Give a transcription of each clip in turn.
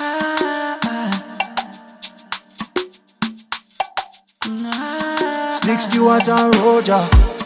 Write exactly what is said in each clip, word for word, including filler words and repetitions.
Slick Stewart and Roger.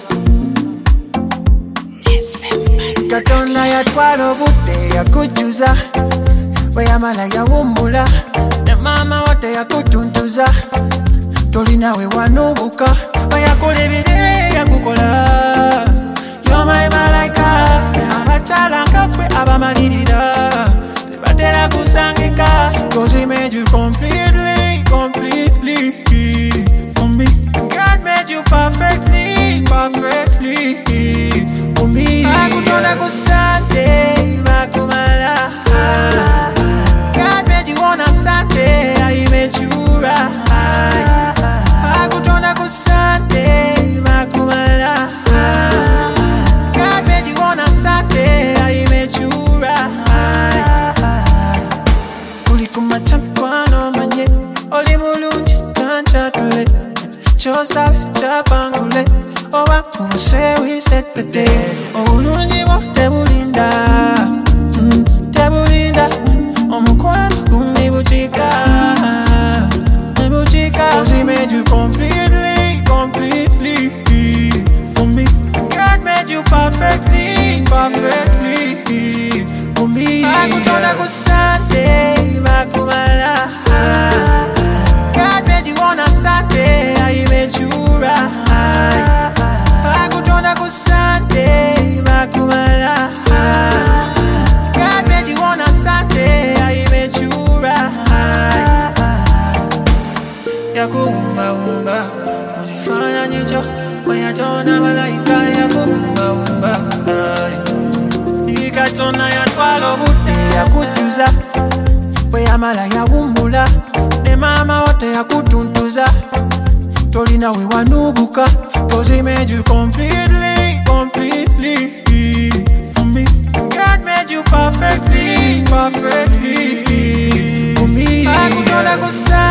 Katonda yatwala obudde yakujuza, bwe yamala yawummula, ne maama wo teyakutuntuza, tolina we wanubuka, bwe yakola ebire yakukola. You're my malaika, abakyala nga ggwe abamalirira tebatera kusangika, 'cause he made you completely, completely for me. God made you perfectly, perfectly for me. Akutonda kusante bakumala. God made you on a Sunday, He made you right. Akutonda kusante bakumala. God made you on a Sunday, He made you right. Uli kumachapano manye, oli mulungi kanchatule, chosabe chapangule, oba kumase we set the day. Obulungi bo tebulinda, mm, tebulinda, omukwano gumi buchika, buchika. 'Cause He made you completely, completely for me. God made you perfectly, perfectly for me. Akutonda kusante bakumala. God made you on a Sunday, He made you right. Akutonda kusante bakumala. God made you on a Sunday, He made you right. Yakumba umba, mujifanyanyi cho, weyatona malaika. Yakumba umba, Katonda yatwala obudde yakujuza, bwe yamala yawummula, ne maama wo teyakutuntuza, tolina we wanubuka, 'cause He made you completely, completely for me. God made you perfectly, perfectly for me. Akutonda kusa